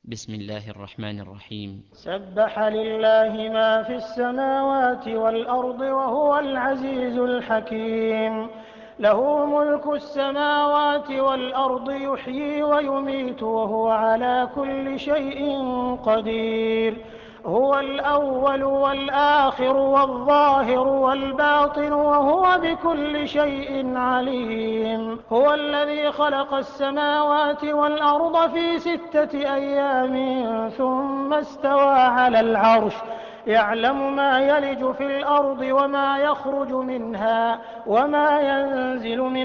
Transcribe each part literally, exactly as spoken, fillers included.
بسم الله الرحمن الرحيم. سبح لله ما في السماوات والأرض وهو العزيز الحكيم. له ملك السماوات والأرض يحيي ويميت وهو على كل شيء قدير. هو الأول والآخر والظاهر والباطن وهو بكل شيء عليم. هو الذي خلق السماوات والأرض في ستة أيام ثم استوى على العرش يعلم ما يلج في الأرض وما يخرج منها وما ينزل من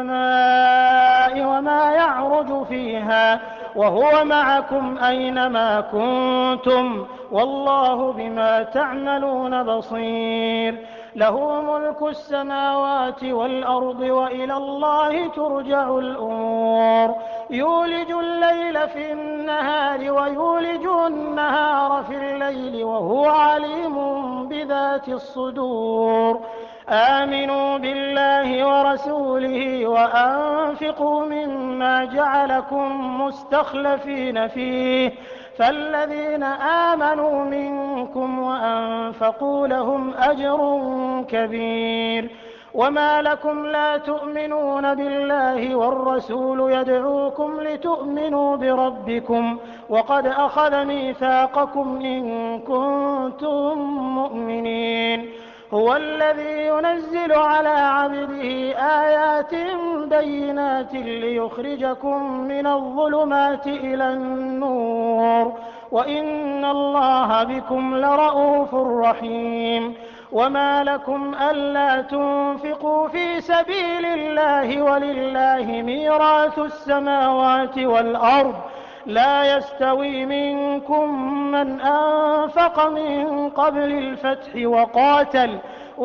السماء وما يعرج فيها وهو معكم أينما كنتم والله بما تعملون بصير. له ملك السماوات والأرض وإلى الله ترجع الأمور. يولج الليل في النهار ويولج النهار في الليل وهو عليم بذات الصدور. آمنوا بالله ورسوله وأنفقوا مما جعلكم مستخلفين فيه فالذين آمنوا منكم وأنفقوا لهم أجر كبير. وما لكم لا تؤمنون بالله والرسول يدعوكم لتؤمنوا بربكم وقد أخذ ميثاقكم إن كنتم مؤمنين. هو الذي ينزل على عبده آيات بينات ليخرجكم من الظلمات إلى النور وإن الله بكم لرءوف رحيم. وما لكم ألا تنفقوا في سبيل الله ولله ميراث السماوات والأرض لا يستوي منكم من أنفق من قبل الفتح وقاتل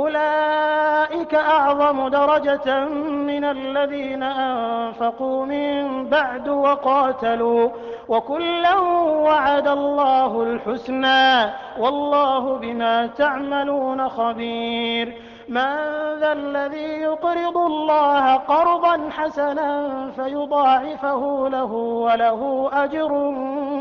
أولئك أعظم درجة من الذين أنفقوا من بعد وقاتلوا وكلا وعد الله الحسنى والله بما تعملون خبير. من ذا الذي يقرض الله قرضا حسنا فيضاعفه له وله أجر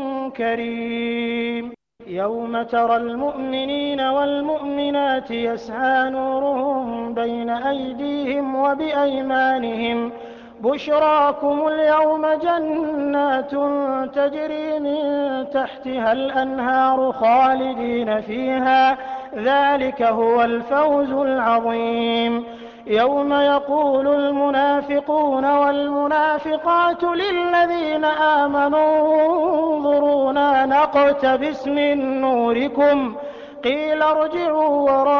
كريم. يوم ترى المؤمنين والمؤمنات يسعى نورهم بين أيديهم وبأيمانهم بشراكم اليوم جنات تجري من تحتها الأنهار خالدين فيها ذلك هو الفوز العظيم. يوم يقول المنافقون والمنافقات للذين آمنوا انظرونا نقتبس من نوركم قيل ارجعوا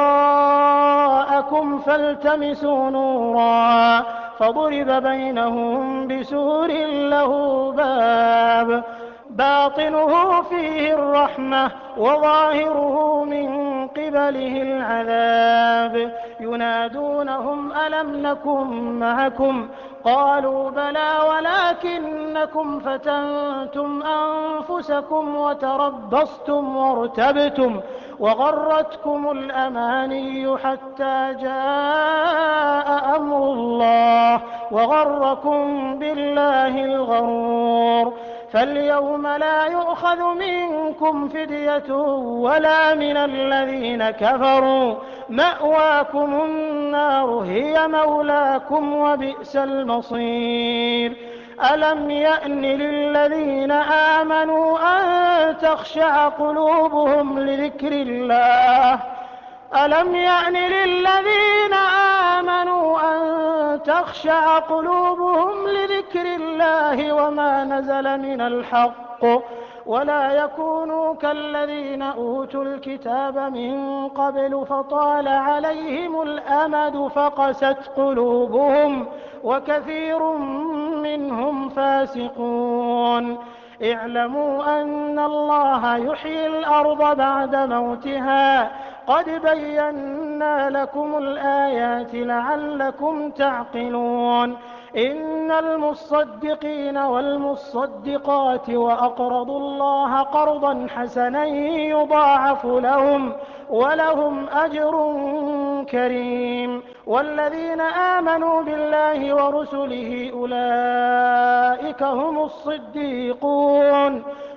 وراءكم فالتمسوا نورا فضرب بينهم بسور له باب باطنه فيه الرحمة وظاهره من قبله العذاب ينادونهم ألم نكن معكم قالوا بلى ولكنكم فتنتم أنفسكم وتربصتم وارتبتم وغرتكم الأماني حتى جاء أمر الله وغركم بالله الغرور. فاليوم لا يؤخذ منكم فدية ولا من الذين كفروا مأواكم النار هي مولاكم وبئس المصير. ألم يأن للذين آمنوا أن تخشع قلوبهم لذكر الله ألم يأن للذين آمنوا أن تخشع قلوبهم لذكر الله وما نزل من الحق ولا يكونوا كالذين أوتوا الكتاب من قبل فطال عليهم الأمد فقست قلوبهم وكثير منهم فاسقون. اعلموا أن الله يحيي الأرض بعد موتها قد بينا لكم الآيات لعلكم تعقلون. إن المصدقين والمصدقات وأقرضوا الله قرضا حسنا يضاعف لهم ولهم أجر كريم. والذين آمنوا بالله ورسله أولئك هم الصديقون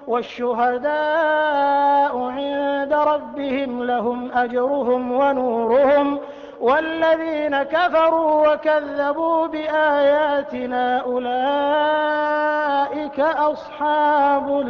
والشهداء عند ربهم لهم أجرهم ونورهم والذين كفروا وكذبوا بآياتنا أولئك أصحاب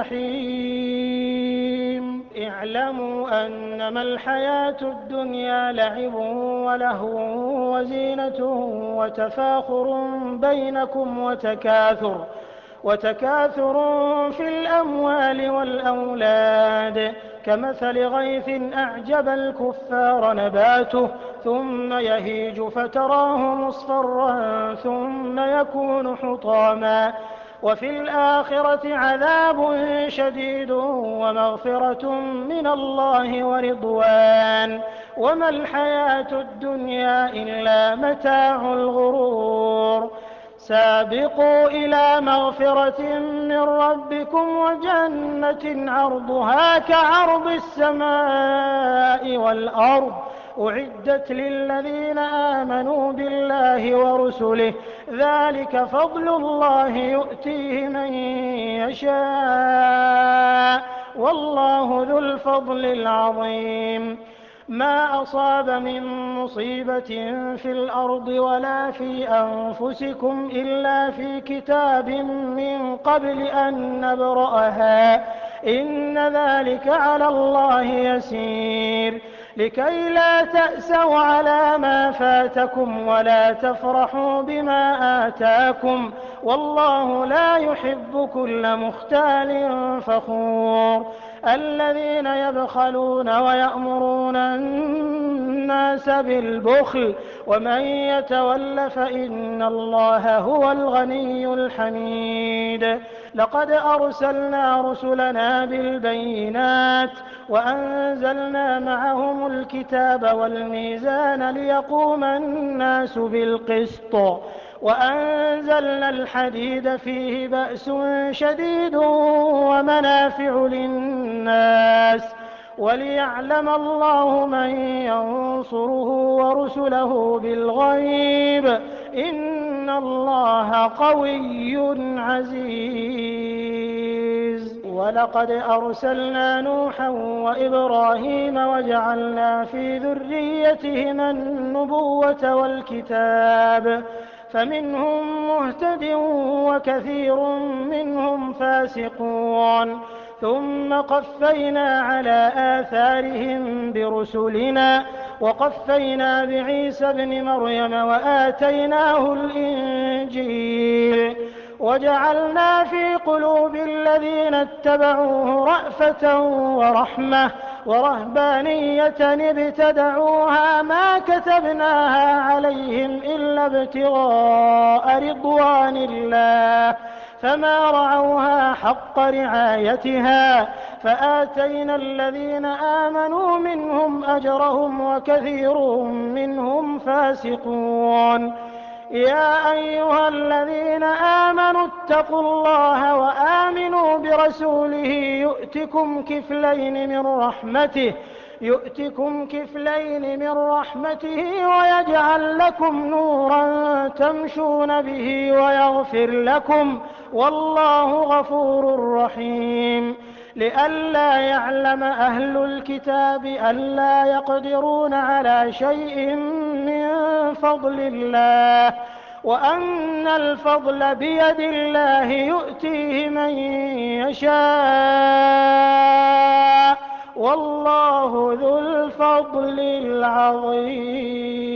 الجحيم اعلموا أنما الحياة الدنيا لعب ولهو وزينة وتفاخر بينكم وتكاثر وتكاثر في الأموال والأولاد كمثل غيث أعجب الكفار نباته ثم يهيج فتراه مصفرا ثم يكون حطاما وفي الآخرة عذاب شديد ومغفرة من الله ورضوان وما الحياة الدنيا إلا متاع الغرور سابقوا إلى مغفرة من ربكم وجنة عرضها كعرض السماء والأرض أعدت للذين آمنوا بالله ورسله ذلك فضل الله يؤتيه من يشاء والله ذو الفضل العظيم ما أصاب من مصيبة في الأرض ولا في أنفسكم إلا في كتاب من قبل أن نبرأها إن ذلك على الله يسير لكي لا تأسوا على ما فاتكم ولا تفرحوا بما آتاكم والله لا يحب كل مختال فخور الذين يبخلون ويأمرون الناس بالبخل ومن يتول فإن الله هو الغني الحميد لقد أرسلنا رسلنا بالبينات وأنزلنا معهم الكتاب والميزان ليقوم الناس بالقسط وأنزلنا الحديد فيه بأس شديد ومنافع للناس وليعلم الله من ينصره ورسله بالغيب إن الله قوي عزيز ولقد أرسلنا نوحا وإبراهيم وجعلنا في ذريتهما النبوة والكتاب فمنهم مهتد وكثير منهم فاسقون ثم قفينا على آثارهم برسلنا وقفينا بعيسى ابن مريم وآتيناه الإنجيل وجعلنا في قلوب الذين اتبعوه رأفة ورحمة ورهبانية ابتدعوها ما كتبناها عليهم إلا ابتغاء رضوان الله فما رعوها حق رعايتها فآتينا الذين آمنوا منهم أجرهم وكثير منهم فاسقون يا أيها الذين آمنوا اتقوا الله وآمنوا برسوله يؤتكم كفلين من رحمته يؤتكم كفلين من رحمته ويجعل لكم نورا تمشون به ويغفر لكم والله غفور رحيم لئلا يعلم أهل الكتاب ألا يقدرون على شيء من فضل الله وأن الفضل بيد الله يؤتيه من يشاء والله ذو الفضل العظيم